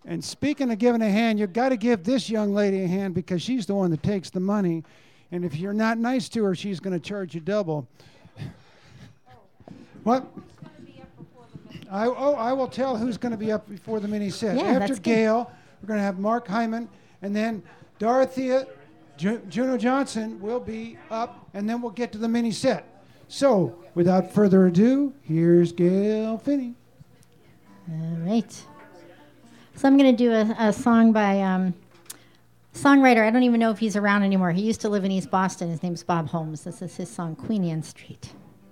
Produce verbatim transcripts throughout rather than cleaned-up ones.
And speaking of giving a hand, you've got to give this young lady a hand because she's the one that takes the money. And if you're not nice to her, she's going to charge you double. What? I, oh, I will tell who's going to be up before the mini set. Yeah, After that's Gail, good. we're going to have Mark Hyman, and then Dorothea Ju- Juno Johnson will be up, and then we'll get to the mini set. So, without further ado, here's Gail Finney. All right. So I'm going to do a, a song by um, songwriter. I don't even know if he's around anymore. He used to live in East Boston. His name's Bob Holmes. This is his song, Queen Anne Street.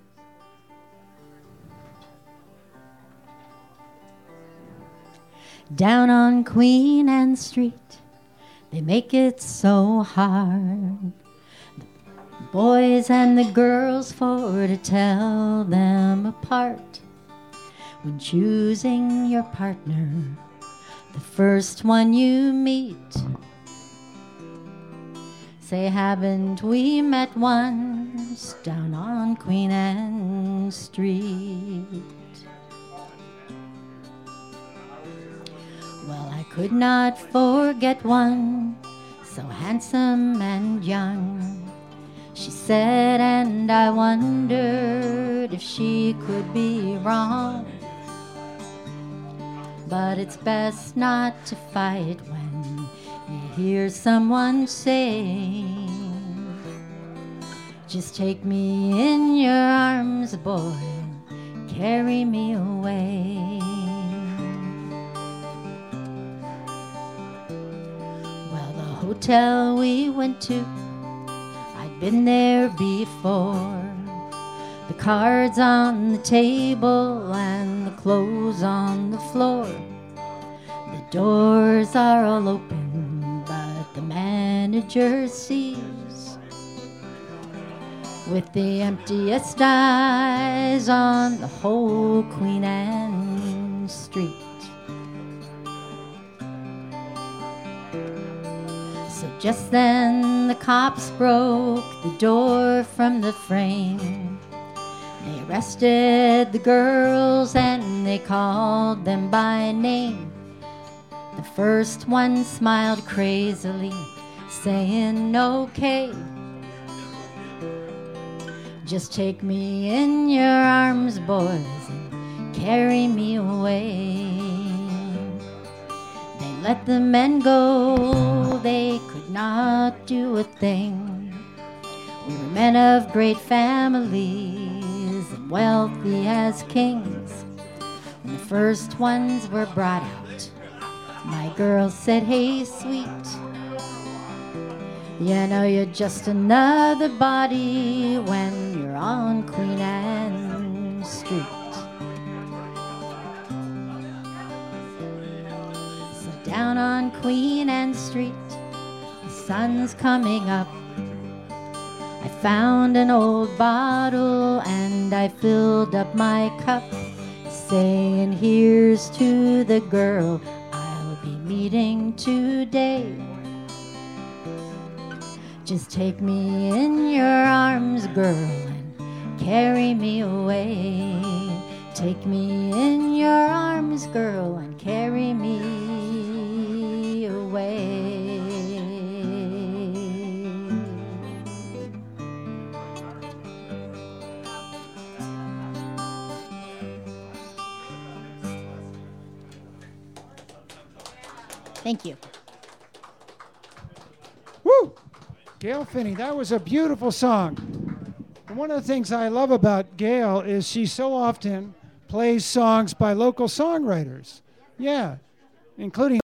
Down on Queen Anne Street, they make it so hard. The boys and the girls for to tell them apart. When choosing your partner, the first one you meet, say, haven't we met once down on Queen Anne Street? Well, I could not forget one so handsome and young, she said, and I wondered if she could be wrong. But it's best not to fight when you hear someone say, just take me in your arms, boy, carry me away. Well, the hotel we went to, I'd been there before. The cards on the table and the clothes on the floor. The doors are all open, but the manager sees with the emptiest eyes on the whole Queen Anne Street. So just then the cops broke the door from the frame. They arrested the girls and they called them by name. The first one smiled crazily, saying, okay, just take me in your arms, boys, and carry me away. They let the men go, they could not do a thing. We were men of great families and wealthy as kings. When the first ones were brought out, my girl said, hey, sweet, you know you're just another body when you're on Queen Anne Street. So down on Queen Anne Street, the sun's coming up. I found an old bottle and I filled up my cup, saying, here's to the girl I'll be meeting today. Just take me in your arms, girl, and carry me away. Take me in your arms, girl, and carry me away. Thank you. Woo! Gail Finney, that was a beautiful song. And one of the things I love about Gail is she so often plays songs by local songwriters. Yeah, including